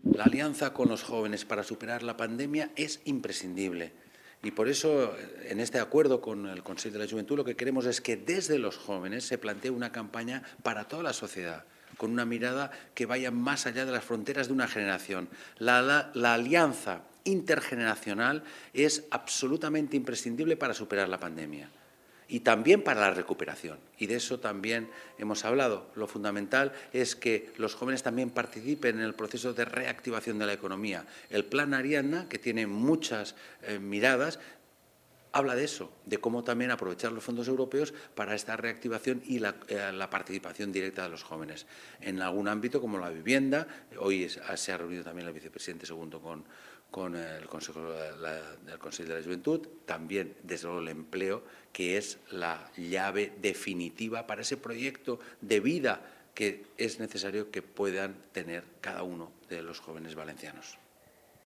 La alianza con los jóvenes para superar la pandemia es imprescindible. Y por eso, en este acuerdo con el Consell de la Juventud, lo que queremos es que desde los jóvenes se plantee una campaña para toda la sociedad, con una mirada que vaya más allá de las fronteras de una generación. La alianza intergeneracional es absolutamente imprescindible para superar la pandemia. Y también para la recuperación. Y de eso también hemos hablado. Lo fundamental es que los jóvenes también participen en el proceso de reactivación de la economía. El Plan Ariadna, que tiene muchas miradas, habla de eso, de cómo también aprovechar los fondos europeos para esta reactivación y la participación directa de los jóvenes. En algún ámbito, como la vivienda, hoy se ha reunido también el vicepresidente segundo con el Consejo del Consell de la Juventud, también desde luego el empleo, que es la llave definitiva para ese proyecto de vida que es necesario que puedan tener cada uno de los jóvenes valencianos.